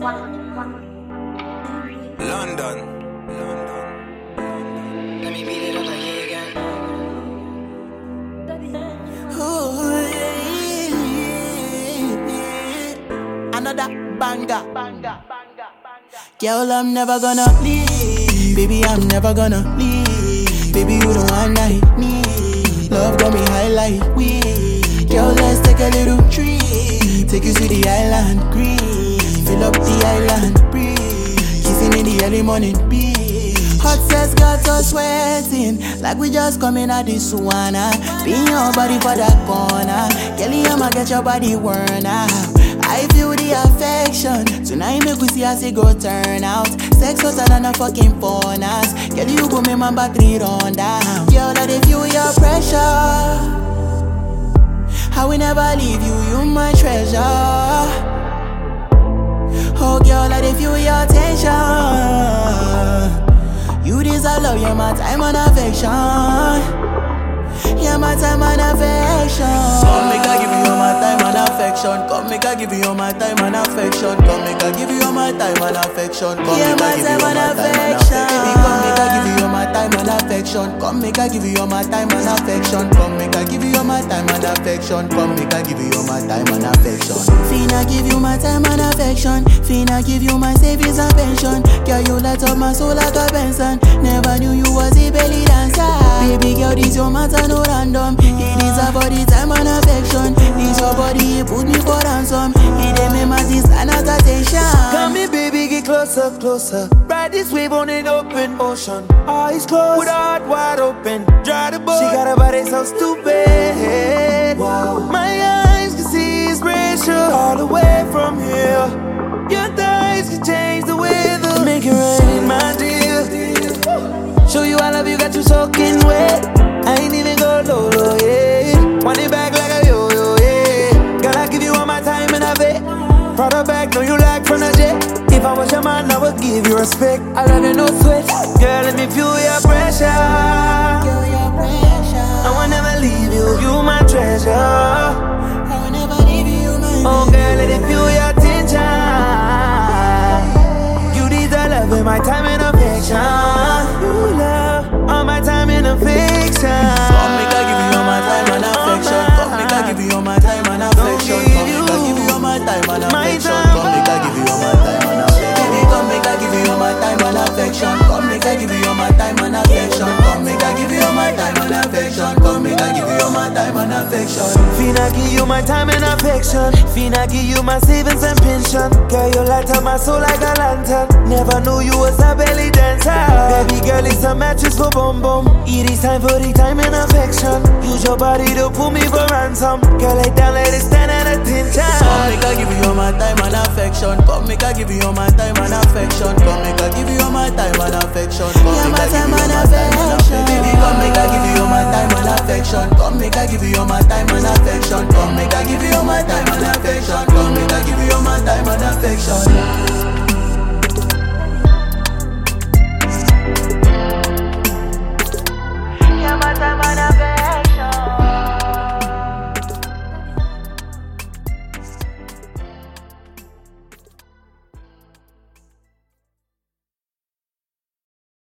London. Let me beat it up like you again. Another banger. Girl, I'm never gonna leave. Baby, I'm never gonna leave. Baby, you the one I need. Love got me high like weed. Girl, let's take a little trip. Take you to the island, green. Fill up the island, breathe. Kissing in the early morning, beat. Hot sex got us sweating like we just coming out the sauna. Pin your body for that corner. Kelly, I'ma get your body worn out. I feel the affection. Tonight make we see as it go turn out. Sex hotter than a fucking furnace. Girl, you go make my battery run down. Girl, that if you your pressure, I will never leave you, you my treasure. Oh girl, that if you your attention, you deserve love, you're my time and affection. You're my time and affection. Come make I give you all my time and affection. Come make I give you all my time and affection. Come make I give you all my time and affection. Come make I give you all my time and affection. Baby, come make I give you all my time and affection. Come make I give you all my time and affection. Come make I give you all my time and affection. Come make I give you all my time and affection. Finna give you my time and affection. Finna give you my savings and pension. Girl, you light up my soul like a Benson. Never knew you was a belly dancer. Baby girl, this your matter no random. It is about the time and affection. This your body, it put me for ransom. It ain't me my sister, not attention. Come here, baby, get closer, closer. Ride this wave on an open ocean. Eyes closed, with her heart wide open. Dry the boat. She got a body so stupid. Wow. My eyes can see inspiration all the way from here. Your thighs can change the weather. Make it rain, my dear. Show you I love you, got you soaking wet. I ain't even go low, yeah. Want it back like a yo-yo, yeah. Girl, I give you all my time and I bet. Proud of back, know you like from a jet. If I was your man, I would give you respect. I love you, no sweat. Girl, let me feel your pressure. I will never leave you, you my treasure. I will never leave you, my oh, girl, let me feel your attention. You deserve love in my time and affection. You love all my time and affection. Come make I give you all my time and affection. Come make I give you all my time and affection. Come make I give you all my time and affection. Come make I give you all my time and affection. Baby, come make I give you all my time and affection. Come make I give you all my time and affection. Come make I give you all my time and affection. Come make I give you all my time and affection. Finna give you my time and affection. Finna give you my savings and pension. Girl, you light up my soul like a lantern. Never knew you was a belly dancer. Baby girl, it's a mattress for bum bum. It is time for the time and affection. Use your body to pull me for ransom. Girl, lay down, let it stand at attention. Come make I give you all my time and affection. Come make I give you all my time and affection. Come make I give you all my time and affection. Come make I give you all my time and affection. Baby, come make I give you all my time and affection. Come make I give you all my time and affection. Come make I give you all my time and affection. Come make I give you all my time and affection.